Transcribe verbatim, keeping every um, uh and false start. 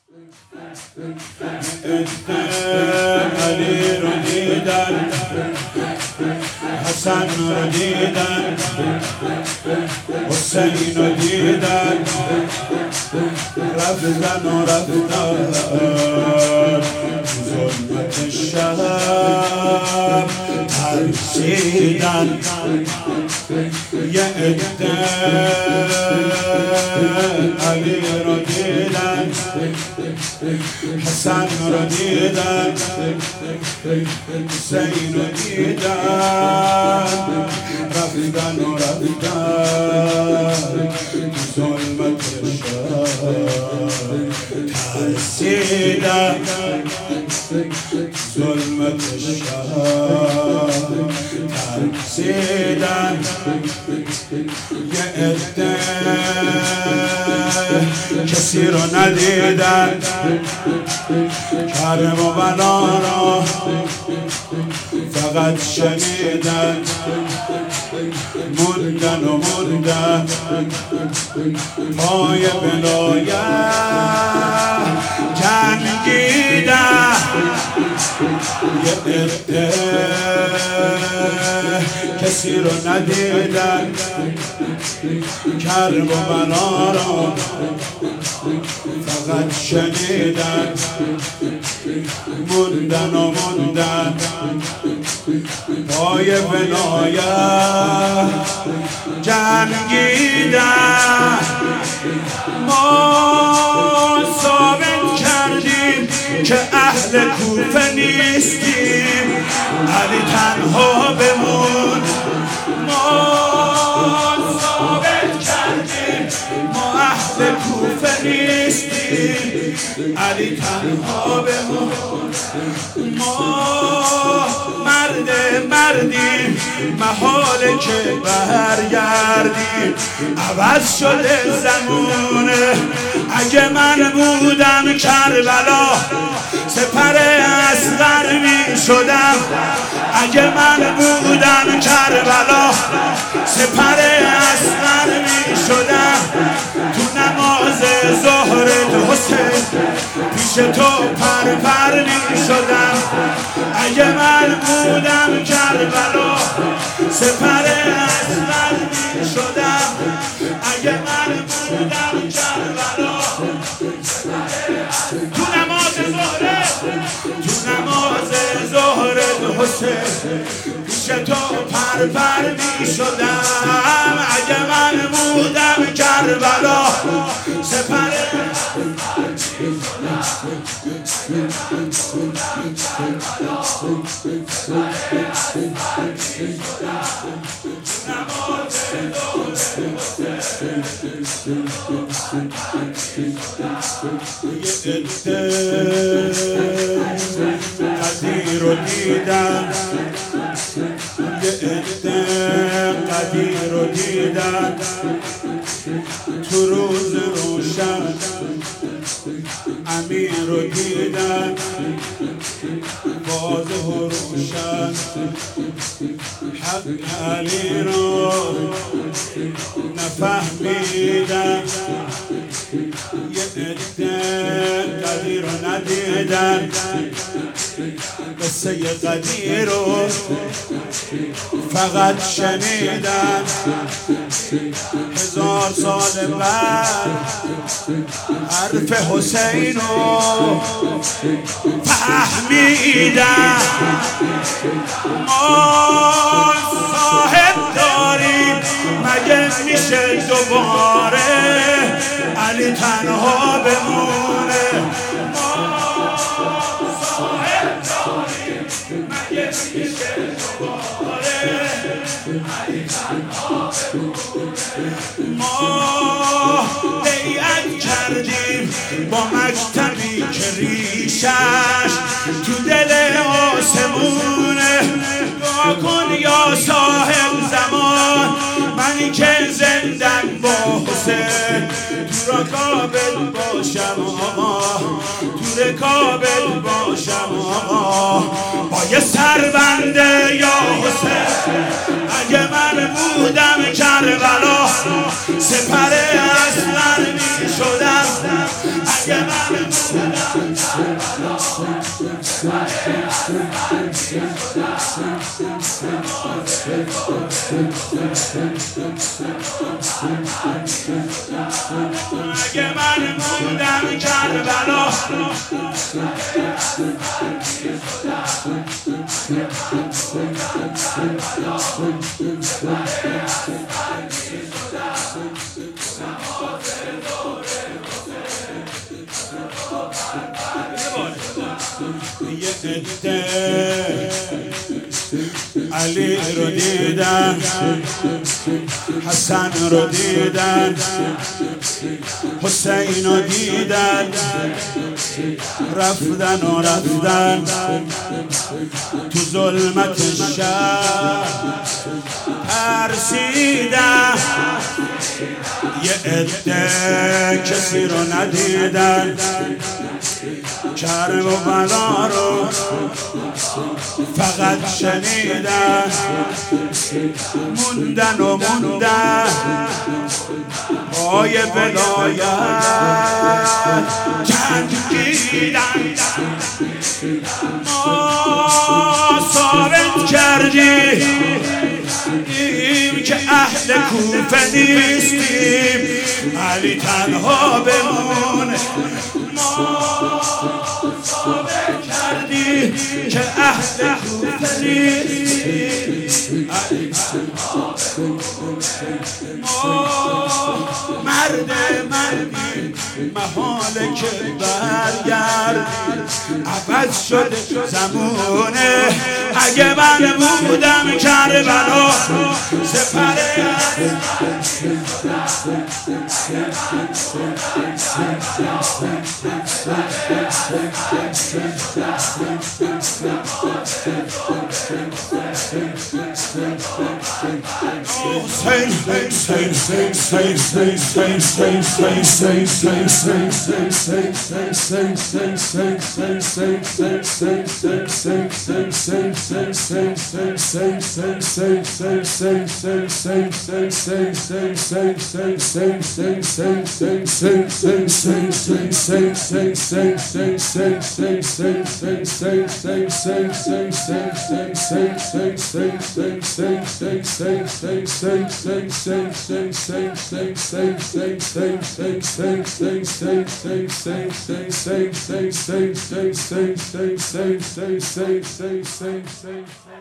علی رو دیدن، حسن رو دیدن، حسین رو دیدن، رفتن و رفتن ظلمت شب ترسیدن. یه عده علی رو دیدن، حسن رو دیدن، حسین رو دیدن، رفتن و رفتن ظلمت شب ترسیدن. ظلمت شب ترسیدن. یه عده کسی رو ندیدن، کرم و بلا را فقط شنیدن. موندن و موندن پای بلایت جنگیدن. یه عده کسی رو ندیدن، کرب و بلا را فقط شنیدن. موندن و موندن پای ولایت جنگیدن. ما ثابت کردیم که اهل کوفه نیستیم، علی تنها بمون. ما ثابت کردیم ما اهل کوفه نیستیم، علی تنها بمون. ما مرد مردیم، محاله که برگردیم. عوض شده زمونه، اگه من بودم کربلا سپر اصغر می شدم. اگه من بودم کربلا سپر اصغر می شدم. تو نماز ظهر حسین پیش تو پر پر می شدم. اگه من بودم کربلا سپر اصغر می شدم. اگه من بودم کربلا تو نماز ظهر تو نماز ظهر حسین پیش تو پر پر می شدم. اگه من بودم کربلا سپر یه عده قدیر رو دیدن، یه عده قدیر رو دیدن. تو روز روشن امیر رو دیدن، واضح و روشن حق علی رو نفهمیدن. یه عده قدیر رو ندیدن، قصه قدیر رو فقط شنیدن. هزار سال بعد حرف حسین رو فهمیدن. ما صاحب داریم مگه میشه دوباره علی تنها بمونه. ما صاحب داریم مگه میشه دوباره علی تنها بمونه. ما بیعت کردیم با مکتبی که ریشش تو دل آسمونه. دعا کن یا صاحب زمان منی که زندن با حسین تو رکابت باشم آقا، تو رکابت باشم آقا. با یه سربنده یا حسین اگه من بودم کربلا سپر اصغر می شدم. اگه من اگه من موندم کربلا یه عده علی رو دیدن، حسن رو دیدن، حسین رو دیدن، رفتن و رفتن تو ظلمت شب ترسیدن. یه عده کسی رو ندیدن، کرب و بلا رو فقط شنیدن، موندن و موندن پای ولایت جنگیدن. ما ثابت کردیم که اهل کوفه نیستیم، علی تنها بمونه. ما ثابت کردیم که اهل کوفه نیستیم، علی تنها بمونه. ما مرد مردیم، محاله که برگردیم، عوض شده زمونه. اگه من بودم کربلا سپره Say, say, say, say, say, say, say, say, say, say, say.